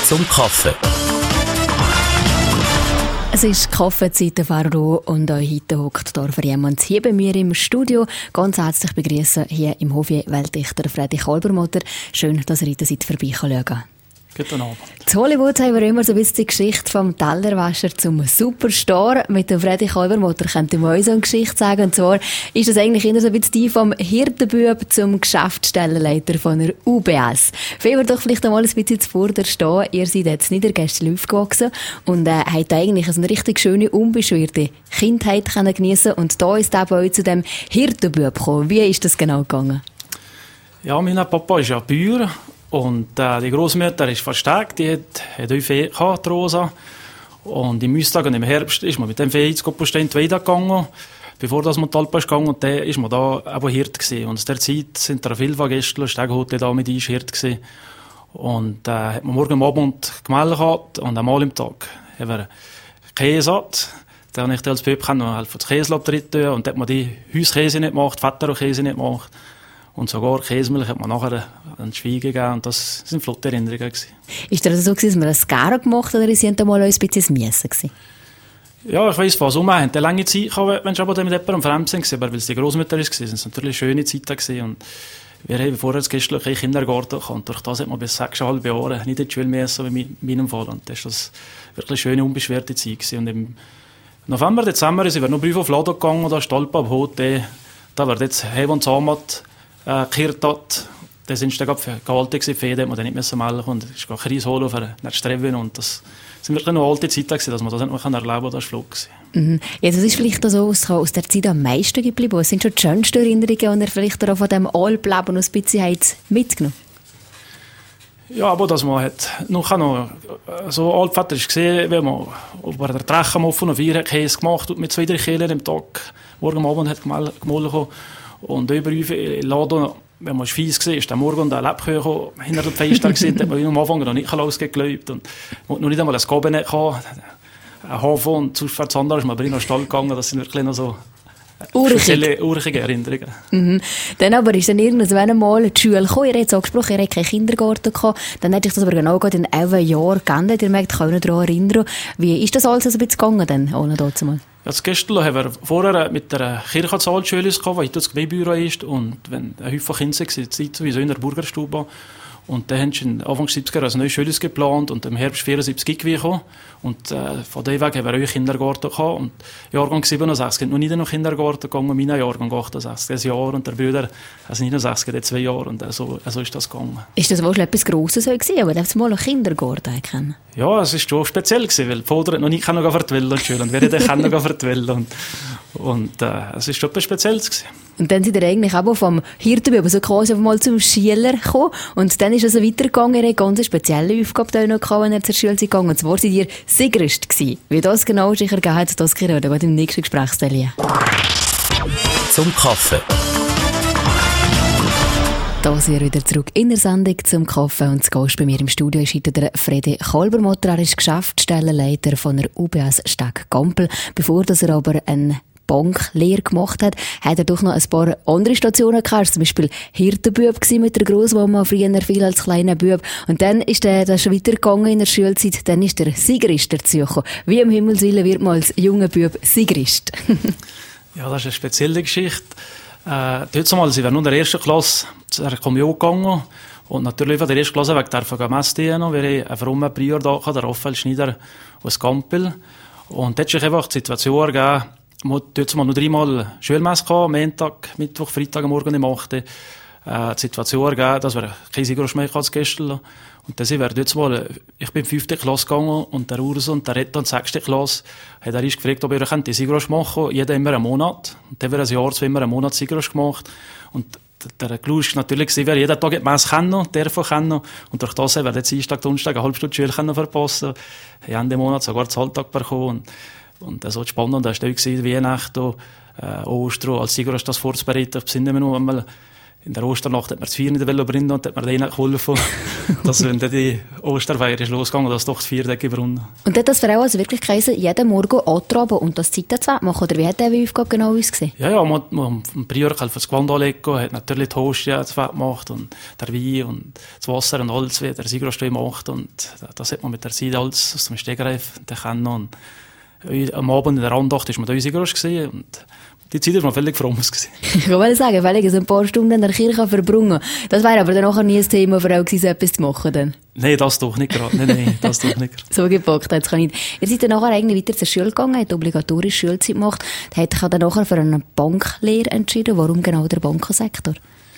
zum Kaffee. Es ist Kaffeezeit, Faro, und auch heute hockt jemand hier bei mir im Studio. Ganz herzlich begrüßen hier im Hof Weltdichter Fredi Kalbermotter. Schön, dass ihr heute seid vorbeischauen könnt. Guten Abend. In Hollywood haben wir immer so ein bisschen die Geschichte vom Tellerwäscher zum Superstar. Mit dem Fredi Kalbermotter könnte man euch so eine Geschichte sagen. Und zwar ist das eigentlich immer so ein bisschen die vom Hirtenbub zum Geschäftsstellenleiter von der UBS. Fangen wir doch vielleicht einmal ein bisschen zuvorderst an. Ihr seid jetzt Niedergässli aufgewachsen und habt eigentlich eine richtig schöne, unbeschwerte Kindheit geniessen. Und da ist eben euch zu dem Hirtenbub gekommen. Wie ist das genau gegangen? Ja, mein Papa ist ja Bauer. Und die Großmutter ist verstärkt, die hat eine Fee gehabt, die Rosa. Und im Mustag und im Herbst ist man mit dem Fee ins Koppenstein weitergegangen, bevor das man Talpa ist gegangen. Und dann ist man da eben Hirt gewesen. Und zu der Zeit sind da viele Gäste, Stegenhotel da mit uns Hirt gewesen. Und hat man morgen am Abend gemeldet gehabt und einmal im Tag haben wir Käse gehabt. Da habe ich als Pöp noch helfen, das Käse abtreten. Und da hat man die Hauskäse nicht gemacht, Vetterkäse nicht gemacht. Und sogar Käsemilch hat man nachher ein Schwein gegeben. Und das sind flotte Erinnerungen gewesen. Ist das so, dass man das gerne gemacht hat, oder sind da mal ein bisschen Miesen gewesen? Ja, ich weiss was. Wir hatten eine lange Zeit gehabt, wenn ich aber mit jemandem fremd sind, aber weil es die Großmutter war, sind es natürlich schöne Zeiten gewesen. Und wir haben vorher das gestern Kindergarten gehabt. Und durch das hat man bis 6,5 Jahre nicht in die Schule müssen, wie in meinem Fall. Und das war wirklich eine schöne, unbeschwerte Zeit gewesen. Und im November, Dezember sind wir noch Brief auf Laden gegangen, da Stolpa, ab Hotel. Da wird jetzt Heim und Samat gekehrt hat. Das sind dann gehalten gewesen, Fäden, hat man dann nicht mehr melden und es ist gar Kreis holen für eine Streben und das sind wirklich noch alte Zeiten gewesen, dass man das nicht mehr erleben kann, das war flott gewesen. Mhm. Ja, das ist vielleicht so, was aus der Zeit am meisten geblieben. Was sind schon die schönsten Erinnerungen, die ihr vielleicht auch von diesem Alpleben noch ein bisschen mitgenommen? Ja, aber dass man hat noch so altvater ist gesehen, wenn man bei der Treche offen und 4 Käse gemacht und mit 2-3 Kehlen am Tag, morgen am Abend hat gemolden. Und über uns im Laden, wenn man fies war, ist der morgen der Lebkuchen hinter dem Fenster gesehen, hat man am Anfang noch nicht losgeglaubt. Und noch nicht einmal ein Kabinett gehabt, ein Hafen und sonst für das andere ist man in den Stall gegangen. Das sind wirklich noch so urige Erinnerungen. Mhm. Dann aber ist dann irgendwann mal die Schule gekommen. Ihr habt angesprochen, ihr habt keinen Kindergarten gehabt. Dann hat sich das aber genau in 11 Jahren geändert. Ihr merkt, euch daran erinnern. Wie ist das alles ein bisschen gegangen dann, ohne dazu mal? Ja, das Gestern haben wir vorher mit der Kirchenzahlschule gehabt, die das Gemeindebüro ist. Und wenn ein Haufen Kinder waren, Zeit sowieso in der Burgerstube. Und dann haben sie Anfang 70er ein neues Schule geplant und im Herbst 74 gekommen. Und von dem weg haben wir auch Kindergarten gehabt. Und Jahrgang 67 hat noch nicht noch Kindergarten gegangen, mein Jahrgang 68, ein Jahr. Und der Bruder, also 69, hat 2 Jahre. Und so ist das gegangen. Ist das wohl etwas Grosses gewesen, aber darf mal einen Kindergarten kennen? Ja, es war schon speziell gewesen, weil die Vater hat noch nicht vertwellen und wir hätten noch vertwellen. Und es war schon etwas Spezielles gewesen. Und dann sind ihr eigentlich auch vom Hirtenbub also quasi mal zum Schüler gekommen. Und dann ist es also weitergegangen. Ihr habt eine ganz spezielle Aufgabe noch gehabt, wenn ihr zur Schule seid gegangen. Und zwar seid ihr Sigrist gewesen. Wie das genau ist, ergeben hat, das gehört im nächsten Gesprächsteil. Zum Kaffee. Da sind wir wieder zurück in der Sendung zum Kaffee. Und zu Gast bei mir im Studio ist heute der Fredi Kalbermotter. Er ist Geschäftsstellenleiter von der UBS Steg-Gampel. Bevor er aber eine Banklehre gemacht hat er doch noch ein paar andere Stationen gehabt. Zum Beispiel Hirtenbub mit der Grossmama, früher viel als kleiner Bub. Und dann ist das schon weitergegangen in der Schulzeit. Dann ist der Sigrist dazu gekommen. Wie im Himmelswillen wird man als junger Bub Sigrist? Ja, das ist eine spezielle Geschichte. Dort mal, sie waren nur in der 1. Klasse zur Kommunion gegangen. Und natürlich von der 1. Klasse weg dürfen wir Mess dienen. Wir haben einen frommen Prior da, der Raphael Schneider aus Gampel. Und dort hat sich einfach die Situation ergeben, wir hatten dort mal noch 3-mal Schulmesse gehabt, Montag, Mittwoch, Freitag am Morgen um 8 Uhr. Die Situation ergeben, dass wir kein Sigrosch mehr als gestern. Und dann sind wir dort mal, ich bin in die 5. Klasse gegangen und der Urs und der Retta in die 6. Klasse hat er gefragt, ob wir die Sigrosch machen können, jeder immer einen Monat. Und dann haben wir ein Jahr, 2 immer einen Monat Sigrosch gemacht. Und der Clou ist natürlich, wer jeden Tag die Messe kennen, darf kennen. Und durch das haben wir jetzt Dienstag, Donnerstag eine halbe Stunde Schule verpassen. Wir haben Ende Monat sogar den Alltag bekommen. Und so spannend war es Weihnachten, Ostern, als Sigrosch das vorzubereiten, besinnen wir noch einmal in der Osternacht hat man das Vier in der Velo bringen und hat man denen geholfen, dass wenn dann die Osterfeier ist losgegangen, dass doch das Vierdecke brunnen. Und hat das für auch also wirklich geheißen, jeden Morgen antraben und das Zeitenzeit machen? Oder wie hat der Aufgabe genau ausgesehen? Ja, man am Prior für das Gewand anlegen, hat natürlich die Hostie gemacht und der Wein und das Wasser und alles, wie der Sigrost gemacht und das hat man mit der Seite alles aus dem Stegreif kennen. Und am Abend in der Andacht ist man da Sigrost gesehen und die Zeit war noch völlig fromm. Ich wollte sagen, völlig ein paar Stunden in der Kirche verbringen. Das wäre aber dann nachher nie ein Thema für euch, etwas zu machen. Dann. Nein, das doch nicht gerade. Nein, das doch nicht gerade. So gepackt hat es nicht. Ihr seid dann nachher eigentlich weiter zur Schule gegangen, habt obligatorische Schulzeit gemacht, habt euch dann nachher für eine Banklehre entschieden. Warum genau der Bankensektor?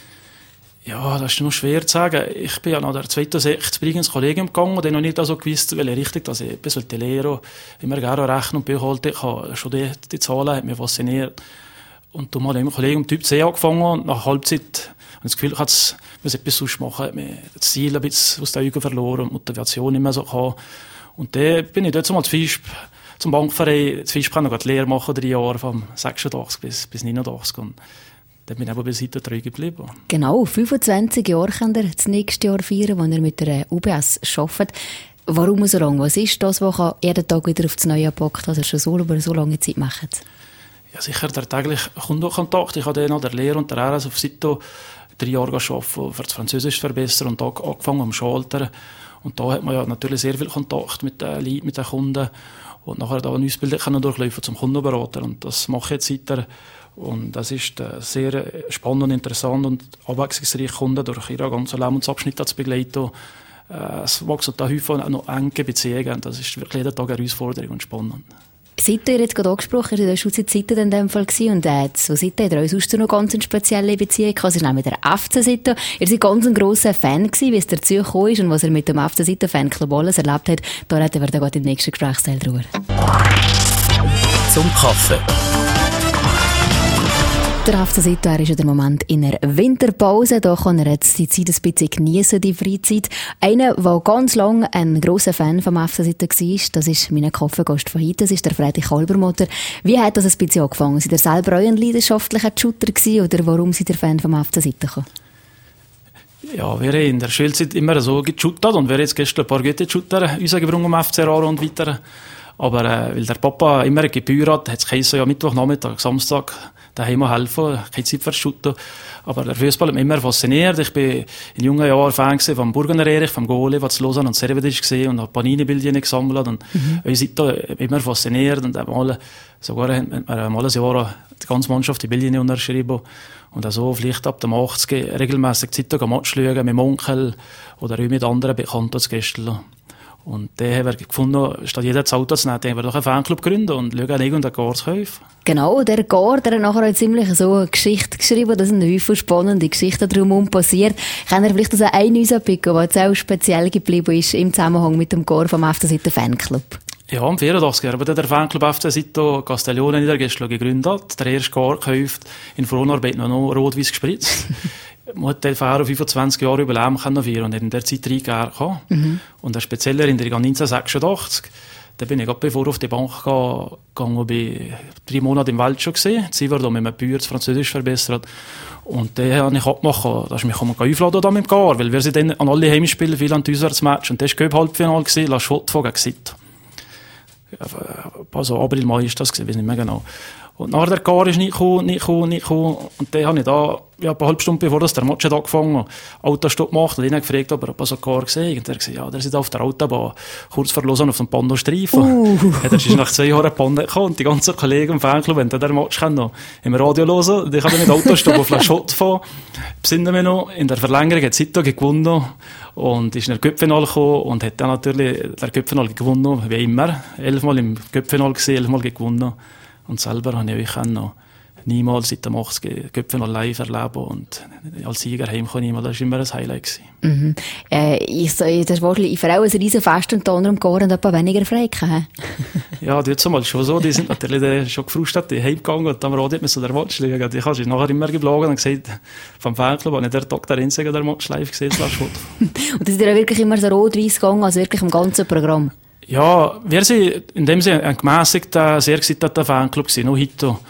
Ja, das ist noch schwer zu sagen. Ich bin ja nach der 2006 ins Kollegium gegangen und dann noch nicht so gewusst, welche Richtung, dass ich etwas lernen immer gerne rechnen und behalten. Ich habe schon die Zahlen, hat mich fasziniert. Und dann habe ich im Kollegium Typ C angefangen und nach Halbzeit habe ich das Gefühl, ich muss etwas sonst machen. Ich habe das Ziel ein bisschen aus den Augen verloren und Motivation nicht mehr so gehabt. Und dann bin ich dort mal zum Bankverein, zu Fischb noch die Lehre machen, 3 Jahre, vom 86 bis 89. Und dann bin ich aber bis heute treu geblieben. Genau, 25 Jahre könnt ihr das nächste Jahr feiern, wenn ihr mit der UBS arbeitet. Warum so lange? Was ist das, was jeden Tag wieder auf das Neue packt, was ihr schon so über so lange Zeit macht? Ja, sicher der tägliche Kundenkontakt. Ich habe dann nach der Lehre und der RS auf Sito 3 Jahre gearbeitet, für das Französisch zu verbessern und da angefangen am Schalter. Und da hat man ja natürlich sehr viel Kontakt mit den Leuten, mit den Kunden. Und nachher da eine Ausbildung durchlaufen zum Kundenberater. Und das mache ich jetzt weiter. Und das ist sehr spannend, interessant und abwechslungsreich, Kunden durch ihren ganzen Lebensabschnitt zu begleiten. Es wachsen da häufig auch noch enge Beziehungen. Das ist wirklich jeden Tag eine Herausforderung und spannend. Seit ihr jetzt gerade angesprochen, ihr seid schon seit Zeit in dem Fall gewesen und so seit ihr euch sonst noch ganz eine spezielle Beziehung gehabt. Es ist nämlich der FC Sito. Ihr seid ganz ein grosser Fan gewesen, wie es dazu gekommen ist und was ihr mit dem FC Sito Fanclub alles erlebt habt. Da reden wir dann gerade im nächsten Gesprächsteil drüber. Zum Kaffee. Der FC Sito, ist ja der Moment in der Winterpause. Da kann er jetzt die Zeit ein bisschen geniessen, die Freizeit. Einer, der ganz lange ein grosser Fan vom FC Sito war, das ist mein Kaffeegast von heute, das ist der Fredi Kalbermotter. Wie hat das ein bisschen angefangen? Seid ihr selber auch ein leidenschaftlicher Shooter gewesen, oder warum seid ihr Fan vom FC Sito gekommen? Ja, wir haben in der Schulzeit immer so geshootet und wir haben jetzt gestern ein paar gute Shooter rausgebracht am FC Aarau und weiter. Aber weil der Papa immer eine Gebühr hat es geheißen, ja Mittwochnachmittag, Samstag daheim helfen, keine Zeit für Shooten. Aber der Fußball hat mich immer fasziniert. Ich bin in jungen Jahren Fan vom Burgener Erich, vom Goalie, was zu Lausanne und Servedisch gesehen und habe Panini-Bildchen gesammelt. Und uns hat immer fasziniert. Und sogar haben wir mal ein Jahr die ganze Mannschaft die Bildchen unterschrieben. Und auch so vielleicht ab dem 80 regelmässig Zeitung am Match schauen, mit dem Onkel oder auch mit anderen Bekannten als Gäste. Und dann haben wir gefunden, statt jeder das Auto zu nehmen, haben wir doch einen Fanclub gründen und schauen irgendeinen Gar zu kaufen. Genau, der Gar, der hat nachher auch ziemlich so eine Geschichte geschrieben, da sind viele spannende Geschichten drumherum passiert. Kann er vielleicht eine rauspicken, die jetzt auch speziell geblieben ist im Zusammenhang mit dem Gar vom FC Sito Fanclub? Ja, am 84. Aber der Fanclub FC Sito Castiglione Niedergestel gegründet, der erste Gar gekauft, in Fronarbeit noch rot-weiß gespritzt. Man hat den Fahrer 25 Jahre überleben können und in der Zeit 3 Jahre gehabt. Und eine spezielle Erinnerung an 1986. Da bin ich gerade bevor auf die Bank gegangen, bin 3 Monate im Wald schon gesehen. Sie war da mit einem Bauer das Französisch verbessert. Und den habe ich abgemacht, dass ich mich einladen da mit dem Gar, weil wir sind dann an alle Heimspiele, viel an die Auswärtsmatch. Und das war Halbfinale gewesen, La Chaux gegen Sito. Also April, Mai ist das gewesen, weiß nicht mehr genau. Und nachher der Gar ist nicht gekommen. Und dann habe ich da, ja, eine halbe Stunde bevor der Match angefangen, Autostopp gemacht und ihn gefragt, ob er so Gar gesehen hat. Und er hat gesagt, ja, der ist auf der Autobahn, kurz vor Lausanne auf dem Pando-Streifen. Ja, der ist nach 2 Jahren Pando gekommen und die ganzen Kollegen im Fanclub, wenn der Match noch im Radio hören, und ich habe mit Autostopp auf La Chaux fahren. Besinnen wir noch, in der Verlängerung hat Sito gewonnen und ist in der Cup-Finale gekommen und hat dann natürlich der Cup-Finale gewonnen, wie immer. 11-mal im Cup-Finale gesehen, 11-mal gewonnen. Und selber habe ich euch noch niemals seit dem 80 Köpfen live erleben und als Sieger heimkommen. Das war immer ein Highlight. Das war für auch ein riesen Fest und unter dem Gar und etwa weniger frei. Ja, das ist schon so. Die sind natürlich schon gefrustet, heimgegangen und am Radio hat man so den Match schauen. Ich habe nachher immer geblogen und gesagt, vom Fanclub habe ich der Tag der Einzige, der Match live gesehen. Und das ist ja wirklich immer so rot-weiss gegangen, also wirklich im ganzen Programm? Ja, wir sind in dem Sinne ein gemäßigter, sehr gesitteter Fanclub gewesen, noch heute.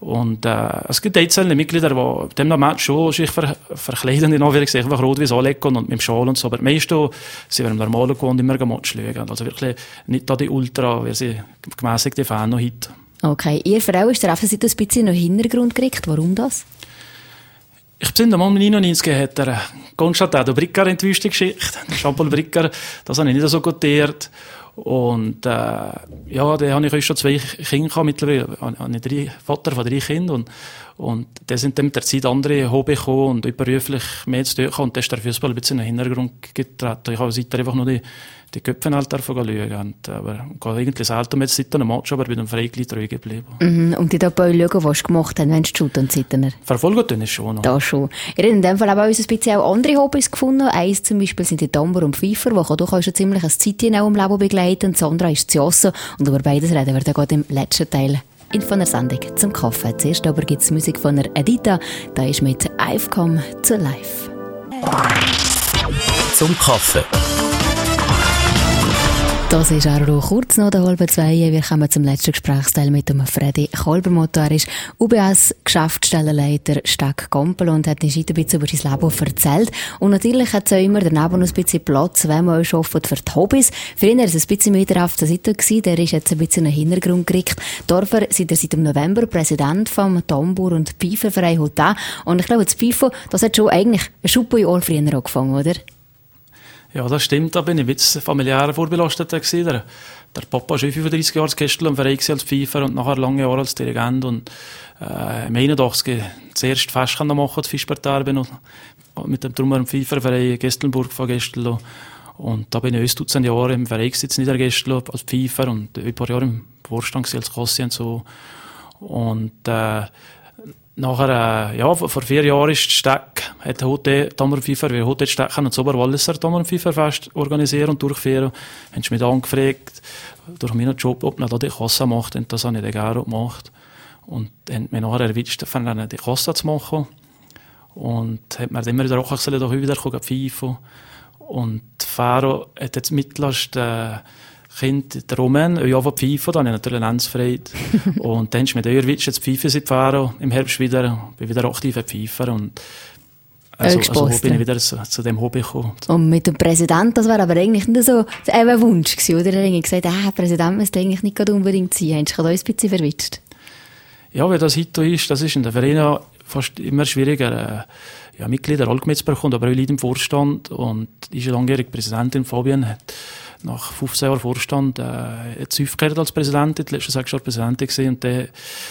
Und es gibt einzelne Mitglieder, die dem Match schon sich verkleiden, in Anführungszeichen, einfach rot wie so anlegen und mit dem Schal und so. Aber die meisten sind im normalen gewohnt immer Match schauen. Also wirklich nicht da die Ultra, wie sie gemäßigte Fan noch heute. Okay, Ihr Frau ist der Affenseite ein bisschen noch Hintergrund gekriegt. Warum das? Ich bin im 99 hat der Constantino Bricker in die Wüste geschickt. Jean-Paul Bricker, das habe ich nicht so gutiert. Und ja, da habe ich schon 2 Kinder gehabt, mittlerweile. Ich habe Vater von 3 Kindern. Und da sind dann mit der Zeit andere Hobby gekommen und überberuflich mehr zu tun. Und da ist der Fußball ein bisschen in den Hintergrund getreten. Ich habe seitdem einfach nur die Köpfe halt schauen. Aber ich gehe eigentlich selten mit seit einem Match, aber bin dann freiwillig treu geblieben. Und die dabei schauen, was sie gemacht haben, wenn sie shooten und zittern? Verfolgen tun ist schon noch. Da schon. Ihr habt in dem Fall aber uns ein bisschen auch andere Hobbys gefunden. Eins zum Beispiel sind die Tambour und Pfeifer, die doch schon ziemlich ein Zeitchen auch im Leben begleiten. Das andere ist das Josso. Und über beides reden wir dann gerade im letzten Teil von der Sendung zum Kaffee. Zuerst aber gibt es Musik von der Edita. Da ist mit I've Come to Life. Zum Kaffee. Das ist auch kurz nach der 1:30. Wir kommen zum letzten Gesprächsteil mit dem Fredi Kolbermotor. Er ist UBS-Geschäftsstellenleiter Stadt Gompel und hat uns ein bisschen über sein Leben erzählt. Und natürlich hat es auch immer daneben noch ein bisschen Platz, wenn man auch arbeitet für die Hobbys. Für ihn war es ein bisschen mehr auf der Seite gewesen. Der ist jetzt ein bisschen in den Hintergrund gerückt. Dorfer sind er seit dem November Präsident vom Tambour- und Pfeifenverein Hotel. Und ich glaube, das Pfeifen, das hat schon eigentlich ein Schuppenjahr früher angefangen, oder? Ja, das stimmt. Da bin ich ein bisschen familiär vorbelastet gewesen. Der Papa war schon 35 Jahre als Gästel im Verein als Pfeifer und nachher lange Jahre als Dirigent. Und im 81 das erste Fest machen, das Fischparterre bin mit dem Trummer- und Pfeiferverein Gestelnburg von Gestel. Und da bin ich 1 Dutzend Jahre im Verein gesetzt, Niedergestel als Pfeifer und ein paar Jahre im Vorstand als Kossi und so. Und nachher, ja, vor 4 Jahren ist die Stadt, hat Hotel Tambour und Pfeifer, wie Hotel Stadt und das Oberwalliser Tambour und Pfeiferfest organisieren und durchführen. Haben sie mich angefragt, durch meinen Job, ob man da die Kasse macht, und das habe ich dann gerne gemacht. Und haben mich nachher erwischt, die Kasse zu machen. Und hat mir dann immer wieder auch gesagt, doch wieder pfeifen. Und Faro hat jetzt mittlerst, Kind, der Roman, ja, von Pfeifen, da habe ich natürlich Lenzfreude. Und dann ist mit Eurwitsch jetzt Pfeifen seit Faro, im Herbst wieder, bin wieder aktiver Pfeifer und also bin ich wieder zu dem Hobby gekommen. Und mit dem Präsident, das war aber eigentlich nicht so ein Wunsch gewesen, oder? Er hat gesagt, Präsident müsste eigentlich nicht unbedingt sein. Hast du da ein bisschen verwitscht? Ja, wie das heute ist, das ist in der Verein fast immer schwieriger, Mitglieder allgemein zu bekommen, aber auch Leute im Vorstand. Und die langjährige Präsidentin Fabian hat nach 15 Jahren Vorstand jetzt aufgehört als Präsidentin, die letzten 6 Jahre Präsidentin gewesen, und der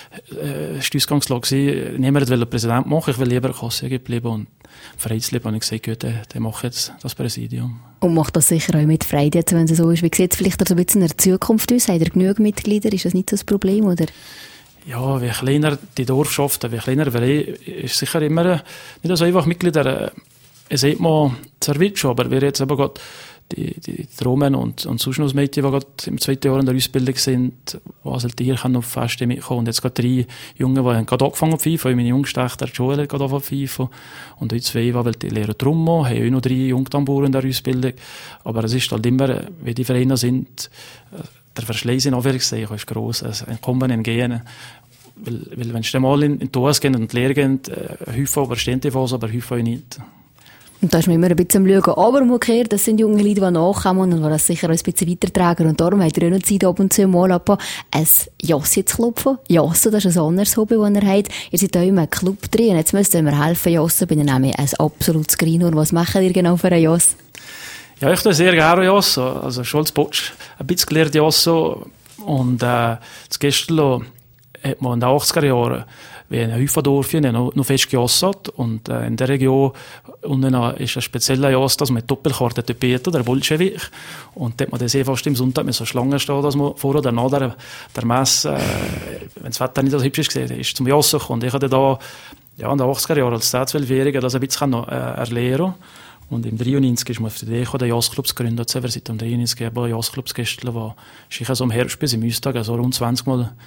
war die Ausgangslage, niemand will Präsident machen, ich will lieber Kasse geblieben und Vereinsleben, und ich gesagt, gut, der macht jetzt das Präsidium. Und macht das sicher auch mit Freude jetzt, wenn es so ist. Wie sieht es vielleicht so ein bisschen in der Zukunft aus? Hat er genug Mitglieder? Ist das nicht so das Problem, oder? Ja, wie kleiner die Dorfschaften, wie kleiner Verein, ist sicher immer nicht so einfach Mitglieder. Es sieht man zerwitscht schon, aber wir jetzt aber gerade die Romen und sonst noch Mädchen, die gerade im 2. Jahr in der Ausbildung sind, die also hier noch fest mitkommen. Und jetzt gerade 3 Junge, die haben gerade angefangen zu pfeifen. Meine jüngste Tochter, die Joel, hat gerade angefangen zu pfeifen. Und die 2, die lehren Trommel, haben auch noch 3 Jungtamburen in der Ausbildung. Aber es ist halt immer, wie die Vereine sind, der Verschleiß in Anführungszeichen ist gross. Also ein Kommen, ein Gehen. Weil wenn sie mal in die US gehen und die Lehre gehen, häufig überstehen die Phase, aber häufig nicht. Und da ist man immer ein bisschen am Schauen. Aber umgekehrt, das sind junge Leute, die nachkommen und die das sicher auch ein bisschen weitertragen. Und darum hat er auch noch Zeit, ab und zu mal ein Jossi zu klopfen. Josse, das ist ein anderes Hobby, das er hat. Ihr seid auch immer ein Club drin. Jetzt müsst ihr mir helfen, Josse. Bin ich nämlich ein absolutes Greenhorn. Was macht ihr genau für einen Joss? Ja, ich tue sehr gerne Josse. Also schon als Botsch ein bisschen gelernt Josse. Und das Gästelo hat man in den 80er Jahren wie ein Häufendorfchen noch fest gejossert. Und in der Region unten ist ein spezieller Joss, dass man mit Doppelkarte bietet, der Bolschewik. Und dort hat man das fast im Sonntag mit so Schlangen stehen, dass man vor oder nach der Messe, wenn das Wetter nicht so hübsch ist, ist zum Jossen gekommen. Und ich hatte da in den 80er Jahren als 10-12-Jähriger das ein bisschen erlernen. Und im 93 ist man auf die Idee gekommen, den Jossclub zu gründen. Seit dem 93 haben wir Jossclubs gestern, war sicher so im Herbst bis im Üstag, also rund 20 Mal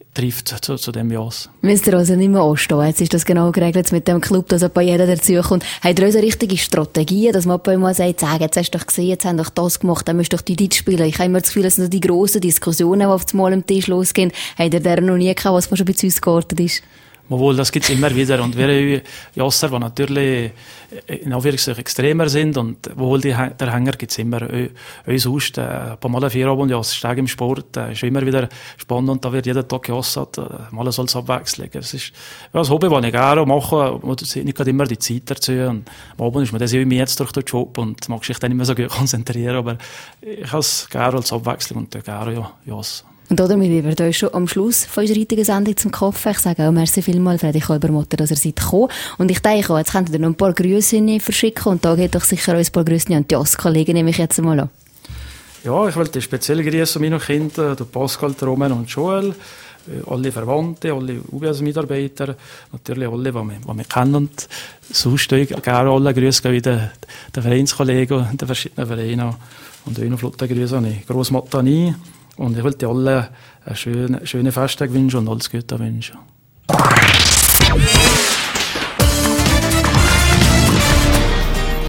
trifft zu dem Jahr. Müsst ihr also nicht mehr anstehen? Jetzt ist das genau geregelt mit dem Club, dass bei jeder dazukommt. Habt ihr also richtige Strategien, dass man mal sagt, jetzt hast du doch gesehen, jetzt haben doch das gemacht, dann müsst du doch die Deutsch spielen. Ich habe immer das Gefühl, dass noch die grossen Diskussionen, die auf das Mal am Tisch losgehen, habt ihr der noch nie gehabt, was schon bei uns geortet ist? Obwohl, das gibt's immer wieder. Und wir Josser, die natürlich in Anführungszeichen extremer sind, und wohl der Hänger gibt's immer. Uns sonst, ein paar Mal ein Feierabend, ja, Steg im Sport, ist immer wieder spannend, und da wird jeder Tag gejossert, mal soll es abwechseln. Es ist, ja, ein Hobby, das ich gerne mache, und nicht gerade immer die Zeit dazu. Und am Abend ist mir das immer jetzt durch den Job, und mag sich dann nicht mehr so gut konzentrieren, aber ich habe es gerne als Abwechslung und gerne, ja, Joss. Und damit sind wir schon am Schluss von unserer heutigen Sendung zum Kaffee. Ich sage auch merci vielmals, Fredi Kolbermotter, dass ihr seid gekommen. Und ich denke auch, jetzt könnt ihr noch ein paar Grüße verschicken, und da geht doch sicher auch ein paar Grüße an die Joss-Kollegen, nehme ich jetzt mal an. Ja, ich wollte speziell grüßen meine Kinder, Pascal, Roman und Joel, alle Verwandte, alle UBS-Mitarbeiter, natürlich alle, die wir kennen. Und sonst gerne alle Grüße wie den Vereinskollegen, den verschiedenen Vereinen, und auch noch flotte Grüße an die Grossmutter Annie. Und ich wollte allen einen schönen Festtag wünschen und alles Gute wünschen.